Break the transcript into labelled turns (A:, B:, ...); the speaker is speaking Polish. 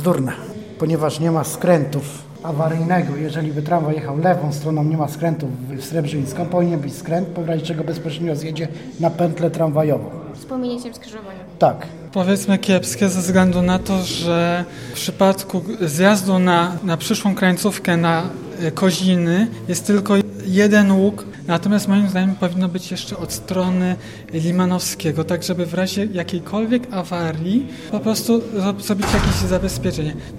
A: powtórne, ponieważ nie ma skrętów awaryjnego. Jeżeli by tramwaj jechał lewą stroną, nie ma skrętów w Srebrzyńską, powinien być skręt, po razie czego bezpośrednio zjedzie na pętlę tramwajową.
B: Z pominięciem skrzyżowania.
A: Tak.
C: Powiedzmy kiepskie ze względu na to, że w przypadku zjazdu na przyszłą krańcówkę na Koziny jest tylko jeden łuk, natomiast moim zdaniem powinno być jeszcze od strony Limanowskiego, tak żeby w razie jakiejkolwiek awarii po prostu zrobić jakieś zabezpieczenie.